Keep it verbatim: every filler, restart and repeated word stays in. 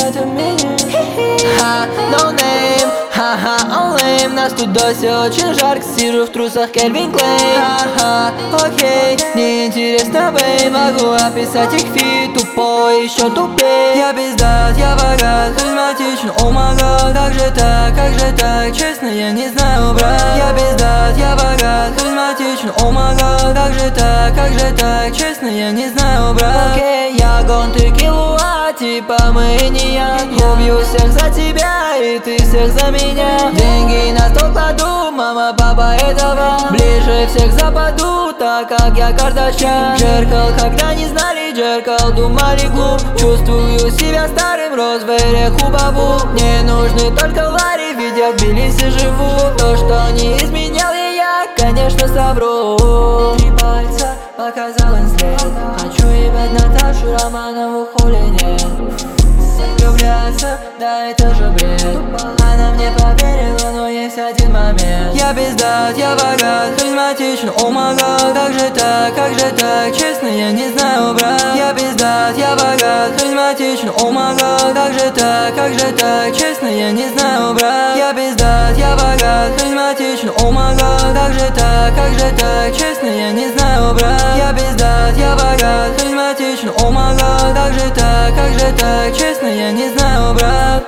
этом мире. Ха, no name, ха-ха, он lame. Нас тут досе очень жарко, сижу в трусах Кельвин Клейн. Ха-ха, окей, неинтересно, бэй. Могу описать их фит, тупой, еще тупее. Я пиздат, я богат, харизматичен, о май гад. Как же так, как же так, честно, я не знаю, брат. Я пиздат, я богат, харизматичен, о май гад. Как же так, как же так, честно, я не знаю, брат. Окей, я гон, ты киллуа, типа мы не я. Убью всех за тебя, и ты всех за меня. Деньги на стол кладу, мама, папа, этого. Ближе всех западу, так как я Кардашьян. Джеркал, когда не знали Джеркал, думали глуп. Чувствую себя старым, рос в эре Хубабу. Мне нужны только лари, ведь я в Тбилиси живу. То, что не изменял и я, конечно, совру. Три пальца показал инстрейт. Хочу ебать Наташу Романову, хули нет. Влюбляться, да это же бред. Она мне поверила, но есть один момент. Я пиздат, я богат, харизматичен, о май гад. Как же так, как же так, честно, я не знаю, брат. Я пиздат, я богат, харизматичен, о май гад. Как же так, как же так, честно, я не знаю, брат. Я пиздат, я богат, харизматичен, о май гад. Как же так, как же так, честно, я не знаю, брат. Я пиздат, я богат, харизматичен, о май гад. Как же так, как же так, честно, я не знаю, брат.